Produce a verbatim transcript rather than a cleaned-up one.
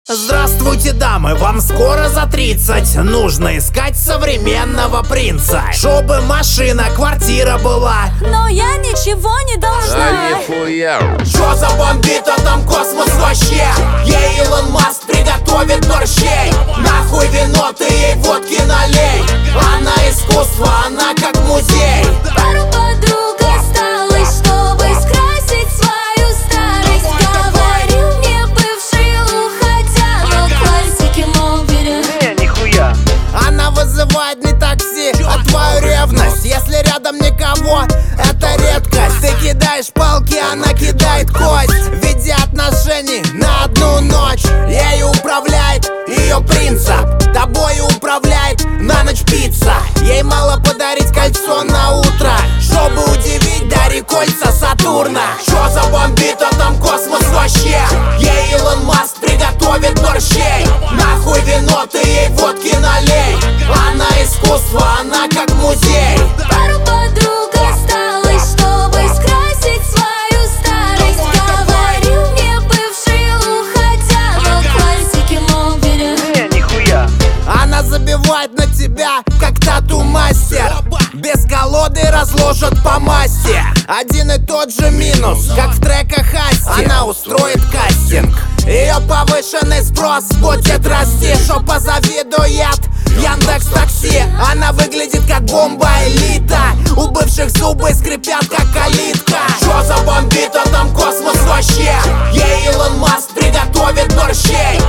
Здравствуйте, дамы, вам скоро за тридцать. Нужно искать современного принца, чтобы машина, квартира была. Но я ничего не должна. А нихуя. Чё за бомбит, а там космос вообще? Ей Илон Маск приготовит борщей. Нахуй вино, ты ей водки налей. Она искусство, она как музей. Пару подруг осталось, чтобы скрасить свою старость. Говорил мне бывший, уходя, но классики мол берет. Не, нихуя. Она вызывает не такси, а твою ревность. Если рядом никого, это редкость. Ты кидаешь палки, она кидает кость. В виде отношений на одну ночь. Ею управляет ее принцип, тобою управляет на ночь пицца. Ей мало подарить кольцо на утро, чтобы удивить, дари кольца Сатурна. Чё за бомбит, а там космос вообще? Ей Илон Маск приготовит борщей. Нахуй вино, ты ей водки налей. Она искусство, она как музей. Пару подруг осталось, чтобы скрасить свою старость. Говорил мне бывший, уходя, но классики мол берет. Не, нихуя. Она забивает на тебя, как тату-мастер. Без колоды разложат по масти. Один и тот же минус, как в треках Асти. Она устроит кастинг, ее повышенный спрос будет расти. Что позавидует Яндекс Такси. Она выглядит как бомба элита. У бывших зубы скрипят как калитка. Чё за бомбит, а там космос вообще? Ей Илон Маск приготовит борщей.